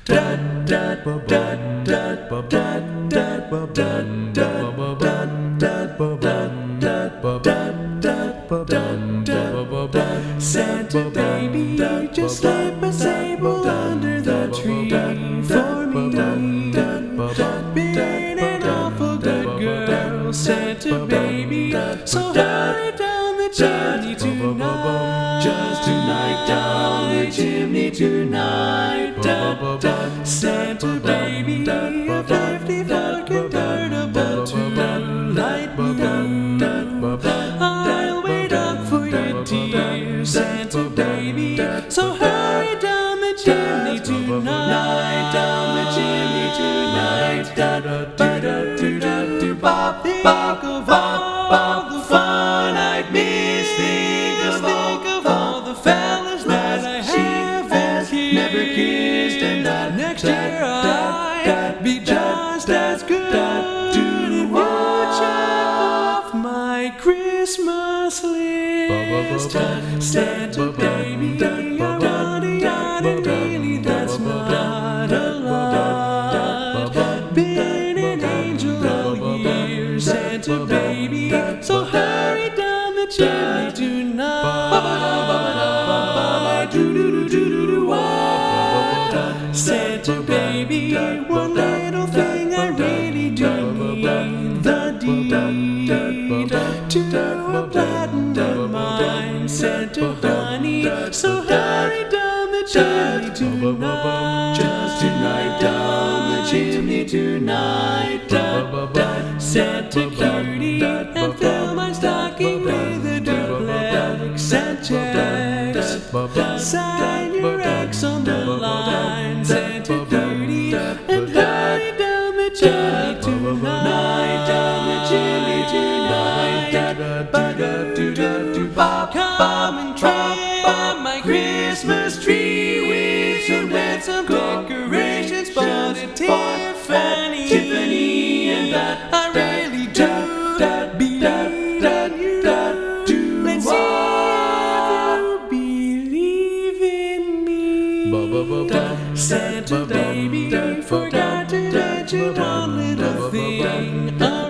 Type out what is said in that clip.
Santa baby, just slip a sable under the tree for me. Been an awful good girl, Santa baby, so hurry down the chimney tonight. Just tonight, down the chimney tonight. Santa baby, a 54 convertible to light blue. I'll wait up for you, dear Santa baby, so hurry down the chimney tonight. Down the chimney tonight. Think of all the fun I've missed. Think of all the fellas that I haven't never kissed, and that next year I'd be just as good if you check off my Christmas list. Santa baby, yada daily, that's not a lot. Been an angel all year, Santa baby, so hurry down the chimney tonight. Santa baby, one little thing I really do need, the deed to a platinum mine, Santa honey, so hurry down the chimney tonight. Just tonight, down the chimney tonight. Santa cutie, and fill my stocking with a duplex and checks. Sign your X on the line, Santa cutie, and hurry down the chimney tonight. Down the chimney tonight. Come and trim my Christmas tree with some decorations bought at Tiffany, and that I really do believe in you. Let's see if you believe in me. Santa baby, forgot to mention one little thing.